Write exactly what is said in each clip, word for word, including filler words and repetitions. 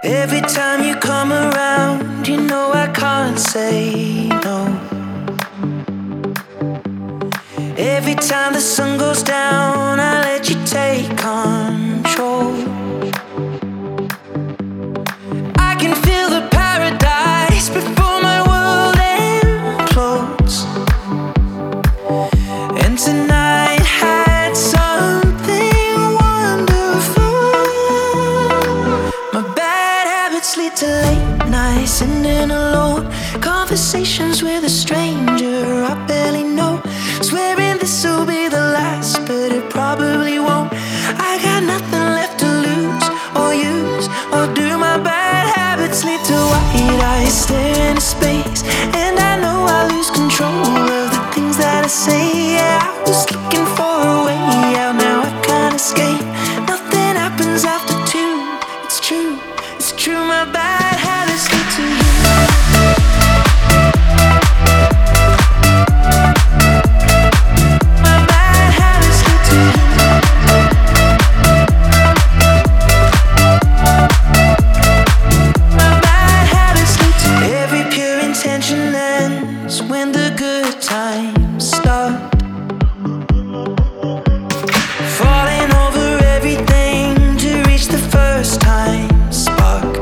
Every time you come around, you know I can't say no. Every time the sun goes down, I let you take control. I can feel the paradise before my world implodes. And tonight had something wonderful. My bad habits lead to late nights, sitting alone, conversations with a stranger I barely know. Swearing this will be the last, but it probably won't. I got nothing left to lose or use or do. My bad habits lead to white eyes staring into space, and I know I lose control of the things that I say. Yeah, I was looking for a way out, now I can't escape. Nothing happens after two. It's true, it's true. My bad habits lead to you. When the good times start, falling over everything to reach the first time spark.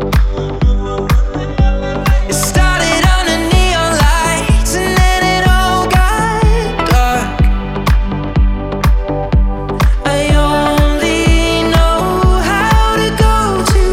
It started under neon lights and then it all got dark. I only know how to go too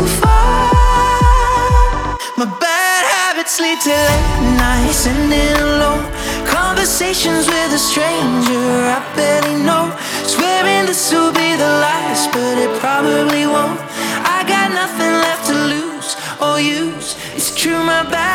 far. My bad habits lead to late nights, sitting alone, conversations with a stranger I barely know. Swearing this will be the last, but it probably won't. I got nothing left to lose or use. It's true, my bad